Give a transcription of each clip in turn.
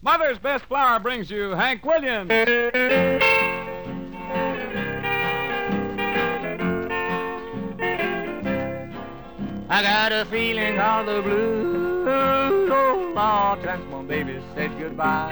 Mother's Best Flour brings you Hank Williams. I got a feeling all the blues, oh Lord, since my baby said goodbye.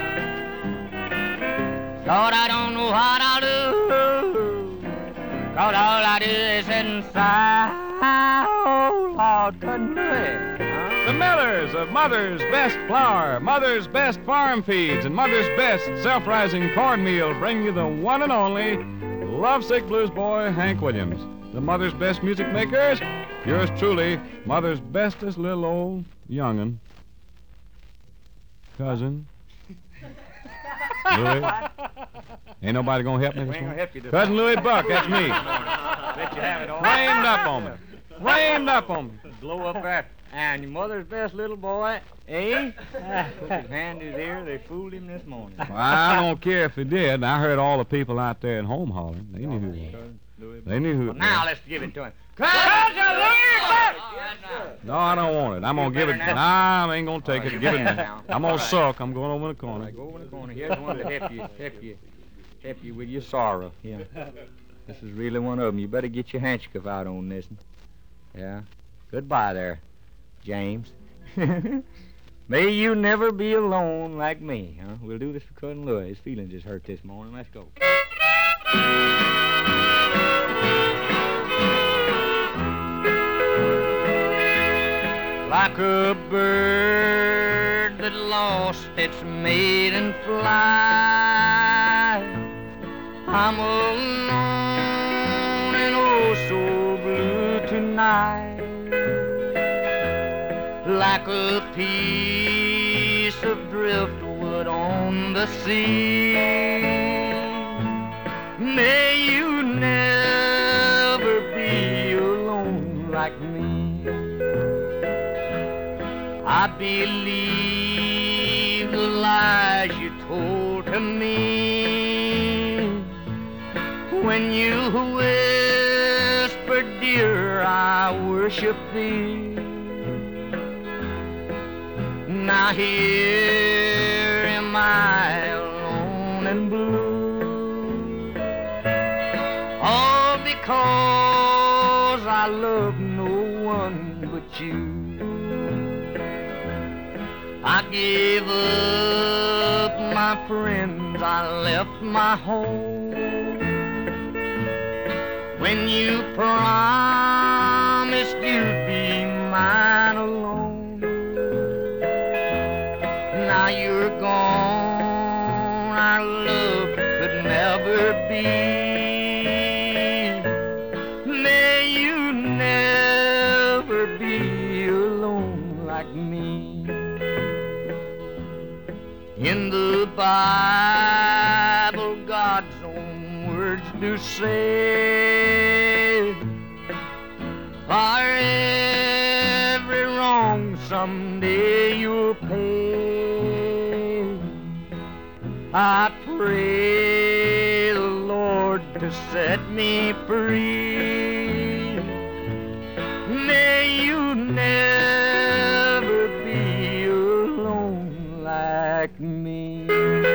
Lord, I don't know what I'll do, 'cause all I do is sit and sigh. Oh Lord, couldn't do it. The Millers of Mother's Best Flour, Mother's Best Farm Feeds, and Mother's Best Self-Rising Cornmeal bring you the one and only lovesick blues boy, Hank Williams. The Mother's Best Music Makers, yours truly, Mother's bestest little old young'un, cousin. Louis. Ain't nobody gonna help me this morning? Cousin Louis Buck, that's me. Let you have it all. Framed up on me. Framed up on me. Blow up that. And your mother's best little boy, eh? Put his hand in his ear. They fooled him this morning. Well, I don't care if they did. I heard all the people out there at home hollering. They knew who it was. They knew who it was. Now let's give it to him. Cousin Louis Buck! No, I don't want it. I'm going to give it. Nah, I ain't going to take it. Give it to me. I'm going to suck. I'm going over in the corner. Go over in the corner. Here's one to help you with your sorrow. Yeah. This is really one of them. You better get your handkerchief out on this one. Yeah. Goodbye there, James. May you never be alone like me, huh? We'll do this for Cousin Louis. His feelings is hurt this morning. Let's go. Like a bird that lost its maiden flight, I'm alone and oh so blue tonight. Like a piece of driftwood on the sea, may you never be alone like me. I believe the lies you told to me when you whispered, dear, I worship thee. Now here am I alone and blue, all because I love no one but you. I gave up my friends, I left my home when you promised you'd be mine alone. Now you're gone, our love could never be. May you never be alone like me. In the Bible, God's own words do say, for every wrong someday you'll pay. I pray the Lord to set me free. May you never be alone like me.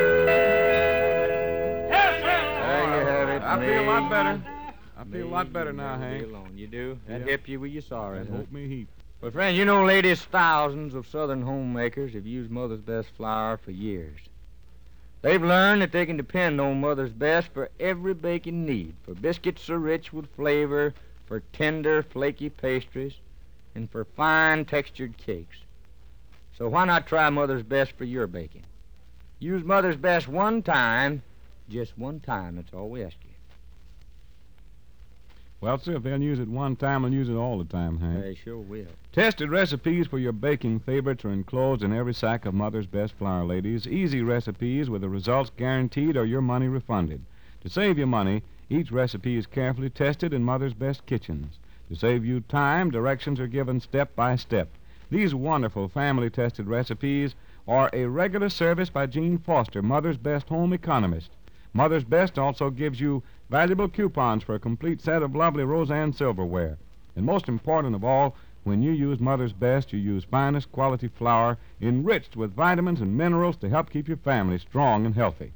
Yes, sir. There you have it. I feel a lot better. I feel a lot better now, Be Hank. alone. You do? That Yeah. help you with your sorrows, That huh? helped me a heap. Well, friends, you know, ladies, thousands of Southern homemakers have used Mother's Best flour for years. They've learned that they can depend on Mother's Best for every baking need, for biscuits so rich with flavor, for tender, flaky pastries, and for fine, textured cakes. So why not try Mother's Best for your baking? Use Mother's Best one time, just one time, that's all we ask you. Well, sir, if they'll use it one time, they'll use it all the time, Hank. They sure will. Tested recipes for your baking favorites are enclosed in every sack of Mother's Best Flour, ladies. Easy recipes with the results guaranteed or your money refunded. To save you money, each recipe is carefully tested in Mother's Best kitchens. To save you time, directions are given step by step. These wonderful family-tested recipes are a regular service by Gene Foster, Mother's Best home economist. Mother's Best also gives you valuable coupons for a complete set of lovely Roseanne silverware. And most important of all, When you use Mother's Best, you use finest quality flour enriched with vitamins and minerals to help keep your family strong and healthy.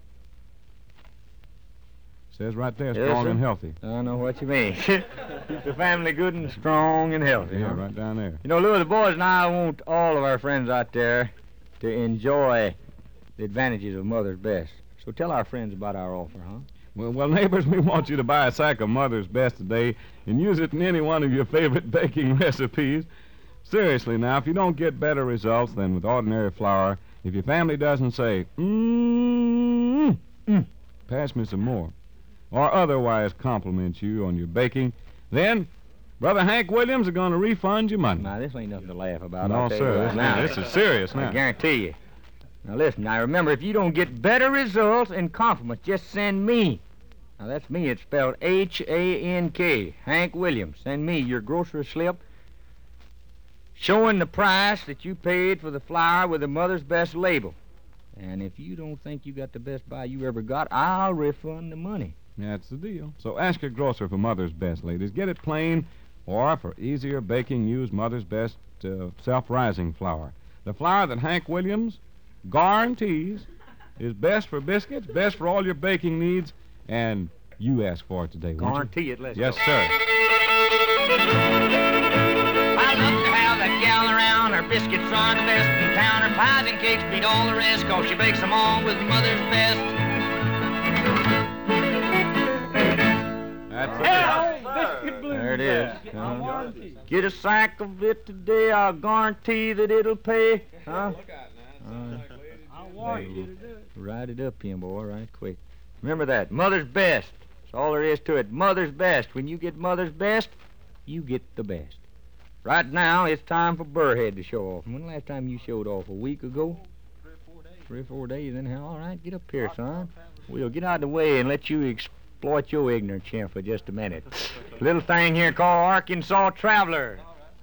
Says right there, Yes, strong sir. and healthy. I know what you mean. Keep the family good and strong and healthy. Yeah, huh? right down there. You know, Lou, the boys and I want all of our friends out there to enjoy the advantages of Mother's Best. So tell our friends about our offer, huh? Well, neighbors, we want you to buy a sack of Mother's Best today and use it in any one of your favorite baking recipes. Seriously, now, if you don't get better results than with ordinary flour, if your family doesn't say, pass me some more, or otherwise compliment you on your baking, then Brother Hank Williams are going to refund your money. Now, this ain't nothing to laugh about. No, I'll tell you sir, right now. this is serious now. I guarantee you. Now, listen, now remember, if you don't get better results and compliments, just send me. Now, that's me. It's spelled Hank, Hank Williams. Send me your grocery slip showing the price that you paid for the flour with the Mother's Best label. And if you don't think you got the best buy you ever got, I'll refund the money. That's the deal. So ask your grocer for Mother's Best, ladies. Get it plain, or for easier baking, use Mother's Best self-rising flour. The flour that Hank Williams guarantees is best for biscuits, best for all your baking needs, and you ask for it today, won't you? Guarantee it. Let's Yes, go. sir. I love to have that gal around. Her biscuits are the best in town. Her pies and cakes beat all the rest, 'cause she bakes them all with Mother's Best. That's it. There it is. Get a sack of it today. I'll guarantee that it'll pay. Huh? Write it up, Pim boy, right quick. Remember that. Mother's Best. That's all there is to it. Mother's Best. When you get Mother's Best, you get the best. Right now, it's time for Burrhead to show off. When the last time you showed off? A week ago? 3 or 4 days. Then, all right, get up here, son. We'll get out of the way and let you exploit your ignorance here for just a minute. Little thing here called Arkansas Traveler.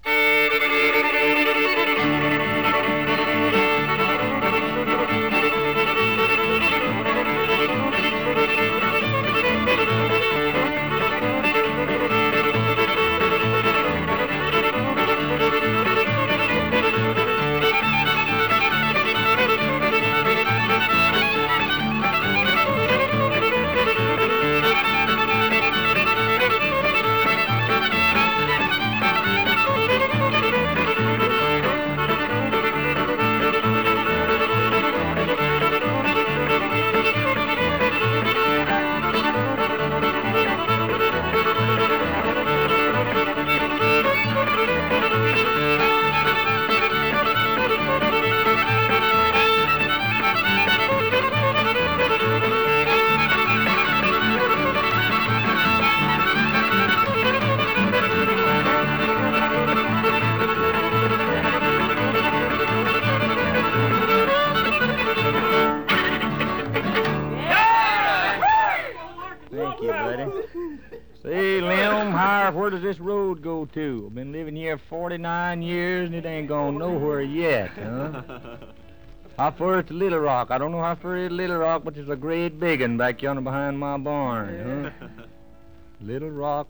Thank you, buddy. Say, Lim, where does this road go to? I've been living here 49 years and it ain't gone nowhere yet, huh? How far is to Little Rock? I don't know how far is to Little Rock, but there's a great big one back yonder behind my barn, huh? Little Rock,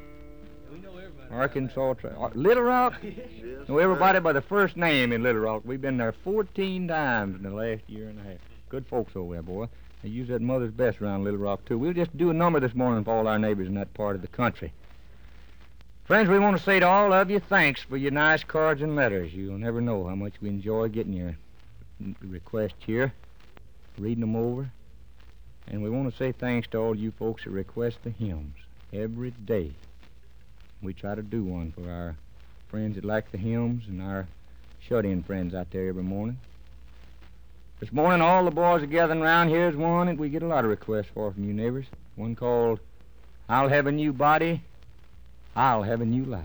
Arkansas. Little Rock? Know everybody by the first name in Little Rock. We've been there 14 times in the last year and a half. Good folks over there, boy. They use that Mother's Best around Little Rock, too. We'll just do a number this morning for all our neighbors in that part of the country. Friends, we want to say to all of you, thanks for your nice cards and letters. You'll never know how much we enjoy getting your requests here, reading them over. And we want to say thanks to all you folks that request the hymns every day. We try to do one for our friends that like the hymns and our shut-in friends out there every morning. This morning, all the boys are gathering around. Here's one that we get a lot of requests for from you neighbors. One called, I'll Have a New Body, I'll Have a New Life.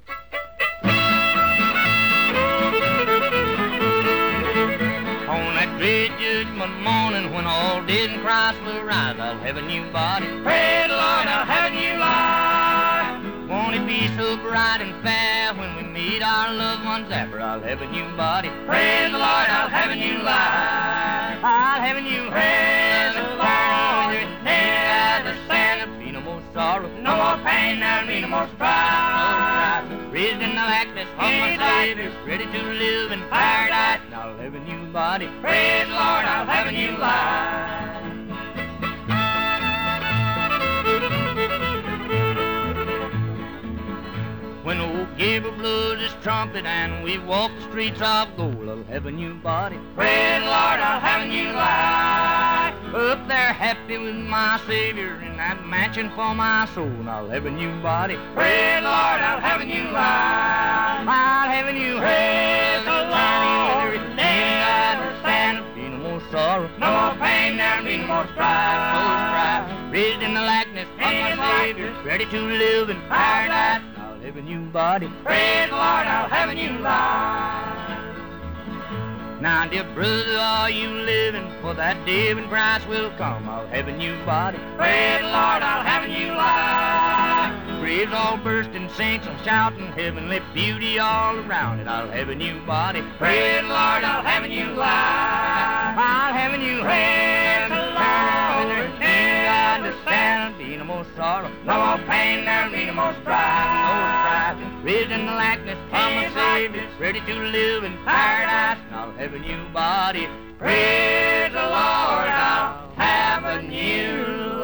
On that great judgment morning when all dead in Christ will rise, I'll have a new body. Pray the Lord, I'll have a new life. Won't it be so bright and fair when we meet our loved ones after? I'll have a new body. Praise the Lord, I'll have a new life. I'll have a new praise the Lord. There the sand, there'll be no more sorrow, no more pain. pain, there'll be no more strife. Raised in the likeness of my Savior, ready to live in paradise, and I'll have a new body. Praise the Lord, I'll have a new life. When old Gabriel blows his trumpet and we walk the streets of gold, I'll have a new body. Praise the Lord, I'll have a new life. Up there happy with my Savior in that mansion for my soul, and I'll have a new body. Praise the Lord, I'll have a new life. I'll have a new praise the Lord. Never stand, be no more sorrow, no more pain, there'll be no more strife, no strife. Raised in the likeness of my Savior, ready to live in paradise, have a new body. Praise the Lord, I'll have a new life. Now, dear brother, are you living for that day when Christ will come? I'll have a new body. Praise the Lord, I'll have a new life. Graves all bursting, saints all shouting, heavenly beauty all around it. I'll have a new body. Praise the Lord, I'll have a new life. I'll have a new praise the Lord. Understand, be no more sorrow, no more pain, there'll be no more strife, no strife. Raised in the likeness of my Savior, ready to live in paradise, and I'll have a new body. Praise the Lord, I'll have a new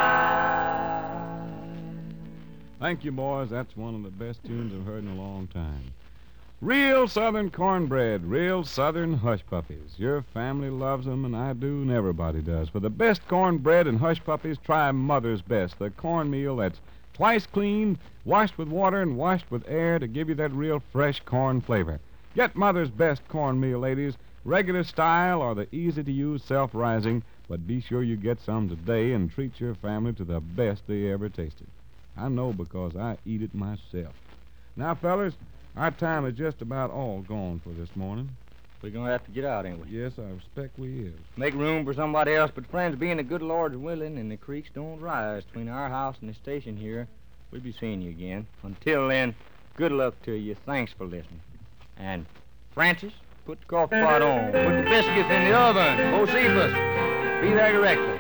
life. Thank you, boys. That's one of the best tunes I've heard in a long time. Real Southern cornbread, real Southern hush puppies. Your family loves them, and I do, and everybody does. For the best cornbread and hush puppies, try Mother's Best, the cornmeal that's twice cleaned, washed with water, and washed with air to give you that real fresh corn flavor. Get Mother's Best cornmeal, ladies, regular style or the easy-to-use self-rising, but be sure you get some today and treat your family to the best they ever tasted. I know because I eat it myself. Now, fellas, our time is just about all gone for this morning. We're going to have to get out, ain't we? Yes, I expect we is. Make room for somebody else. But, friends, being the good Lord's willing and the creeks don't rise between our house and the station here, we'll be seeing you again. Until then, good luck to you. Thanks for listening. And, Francis, put the coffee pot on. Put the biscuits in the oven. Josephus, be there directly.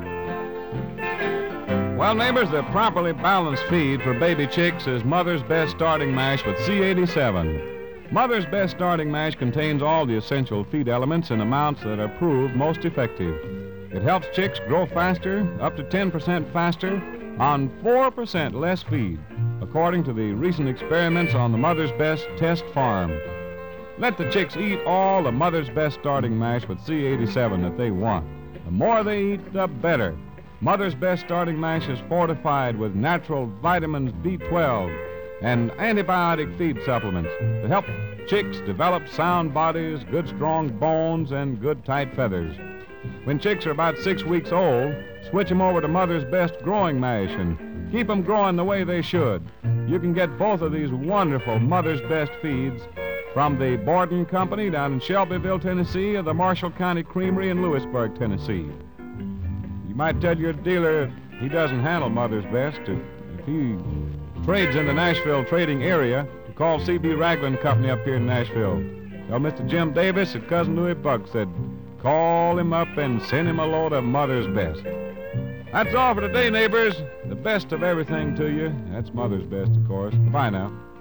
Well, neighbors, the properly balanced feed for baby chicks is Mother's Best Starting Mash with C87. Mother's Best Starting Mash contains all the essential feed elements in amounts that are proved most effective. It helps chicks grow faster, up to 10% faster, on 4% less feed, according to the recent experiments on the Mother's Best test farm. Let the chicks eat all the Mother's Best Starting Mash with C87 that they want. The more they eat, the better. Mother's Best Starting Mash is fortified with natural vitamins B12 and antibiotic feed supplements to help chicks develop sound bodies, good strong bones, and good tight feathers. When chicks are about 6 weeks old, switch them over to Mother's Best Growing Mash and keep them growing the way they should. You can get both of these wonderful Mother's Best feeds from the Borden Company down in Shelbyville, Tennessee, or the Marshall County Creamery in Lewisburg, Tennessee. You might tell your dealer he doesn't handle Mother's Best. If he trades in the Nashville trading area, to call C.B. Ragland Company up here in Nashville. Tell Mr. Jim Davis that Cousin Louis Buck said, call him up and send him a load of Mother's Best. That's all for today, neighbors. The best of everything to you. That's Mother's Best, of course. Bye now.